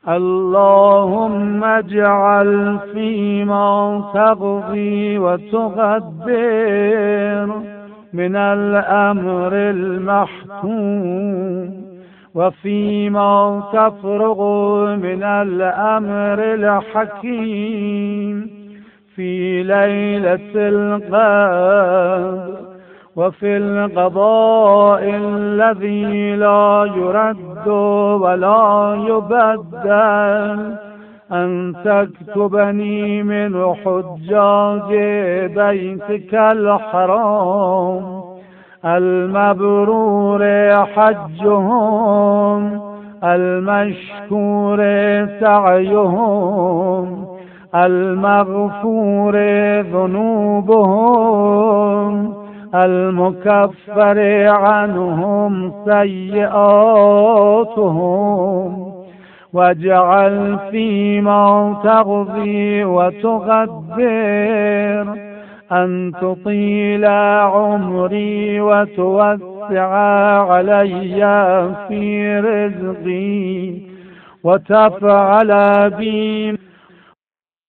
اللهم اجعل فيما تقضي وتقدر من الأمر المحتوم، وفيما تفرغ من الأمر الحكيم في ليلة القدر، وفي القضاء الذي لا يرد ولا يبدل، أن تكتبني من حجاج بيتك الحرام المبرور حجهم، المشكور سعيهم، المغفور ذنوبهم، المكفر عنهم سيئاتهم. واجعل فيما تقضي وتقدر أن تطيل عمري وتوسع علي في رزقي، وتفعل بي